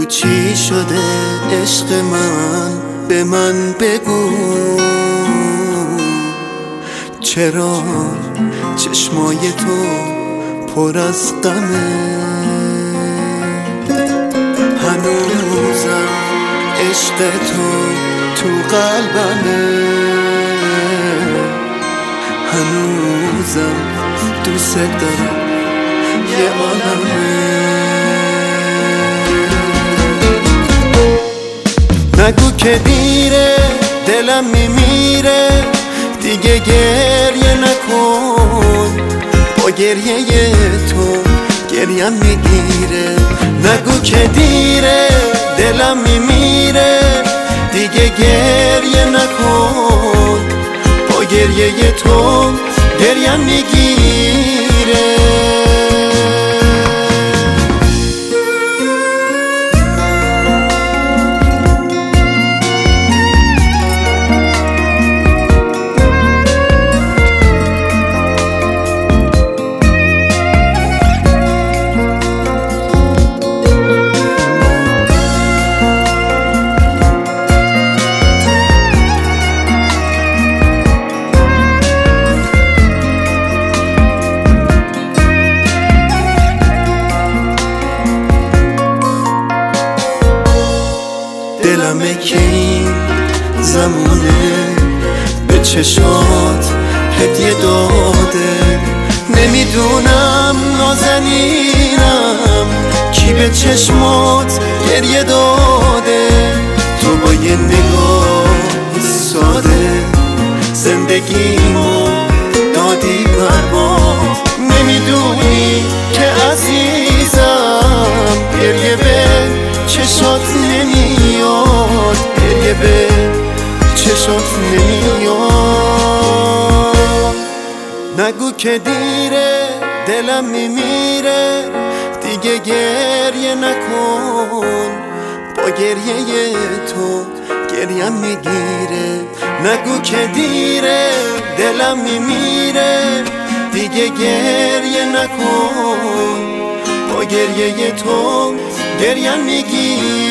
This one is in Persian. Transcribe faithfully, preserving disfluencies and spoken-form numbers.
بگو چی شده عشق من، به من بگو چرا چشمای تو پر از غمه. هنوزم عشق تو تو قلبمه، هنوزم دوست دارم یه عالمه. نگو که دیره دلم میمیره، دیگه گریه نکن، با گریه تو گریم میگیره. نگو که دیره دلم میمیره، دیگه گریه نکن، با گریه تو گریم میگیره. دلمه که این زمونه به چشات هدیه داده، نمیدونم نازنینم کی به چشمات گریه داده. تو با یه نگاه ساده زندگیمو دادی برباد، نمیدونی که عزیزم گریه به چشات نمیاد، گریه به چشات نمیاد. نگو که دیره دلم میمیره، دیگه گریه نکن، با گریه تو گریم میگیره. نگو که دیره دلم میمیره، دیگه گریه نکن، با گریه تو گریم میگیره.